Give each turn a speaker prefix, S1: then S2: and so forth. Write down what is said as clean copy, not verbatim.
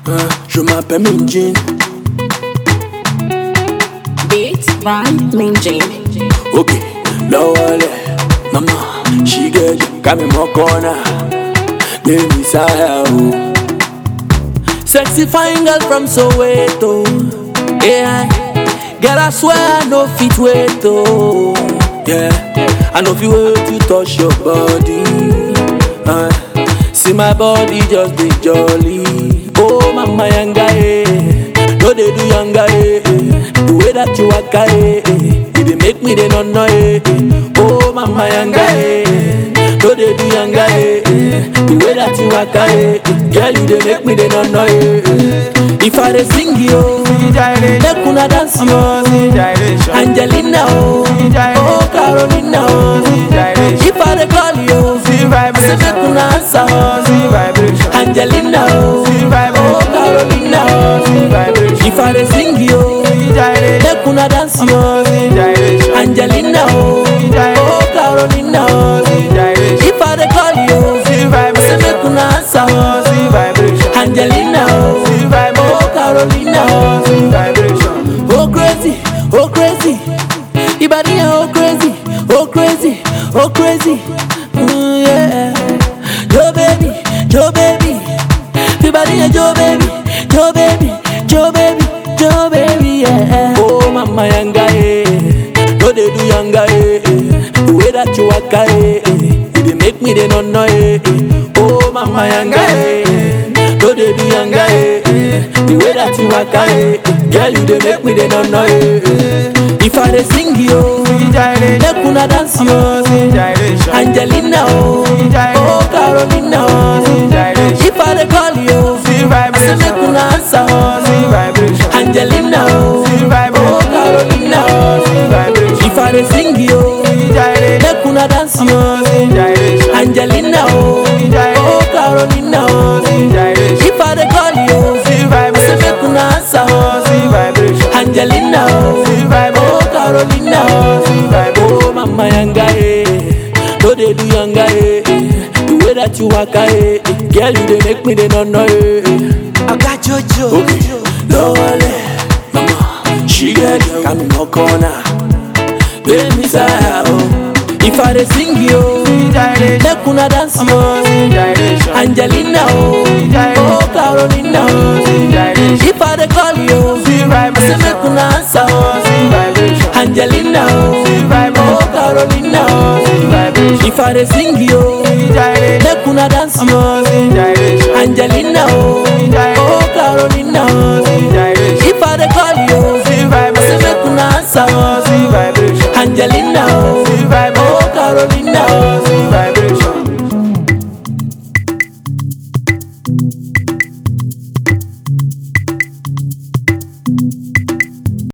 S1: Je m'appelle Minjin.
S2: Beats by Minjin.
S1: Ok, lowale, mama, she get you, come in my corner. Give me some. Sexy fine girl from Soweto. Yeah, girl I swear I no fit wait oh. Yeah, I know if you wait to touch your body. See my body just be jolly. Oh mama yanga eh, no they do yanga eh. The way that you walk eh, you dey make me dey no eh. Oh mama yanga eh, no they do yanga eh. The way that you walk eh, girl you dey make me dey no eh. If I dey sing yo, make una dance yo. Angelina oh, oh Carolina oh. If I dey call yo, say make una answer oh. Angelina oh, oh Carolina oh. If I dey sing yo, make una dance yo. Angelina oh, oh Carolina oh. If I dey call yo, say make una answer oh. Angelina oh, oh Carolina oh. Oh crazy, oh crazy. Ibadi oh crazy, oh crazy, oh crazy. Yeah. Joe baby, Joe baby. Ibadi Joe baby, Joe baby, Joe baby, Joe baby. Yeah. Oh mama yanga eh, no they do yanga eh. The way that you walk eh, you dey make me dey no eh. Oh mama yanga eh, no they do yanga eh. The way that you walk eh, girl you dey make me dey no eh. If I dey sing yo, make una dance yo. Angelina oh, oh Carolina oh. If I dey call yo, say make una answer oh. Angelina oh, oh Carolina oh. If I dey sing yo, make una dance yo. Angelina oh, oh Carolina oh. If I dey call yo, say make una answer oh. Angelina oh, oh Carolina oh. Oh mama yanga eh, no they do yanga eh. The way that you walk eh, girl you dey make me dey no eh.
S3: I got Jojo.
S1: Okay, lowale, mama, she get you, come in my corner. Baby say oh. If I dey sing yo, make una dance yo. Angelina oh, oh Carolina oh. If I dey call yo, say make una answer oh. Angelina oh, oh Carolina oh. If I dey sing yo, make una dance yo. Angelina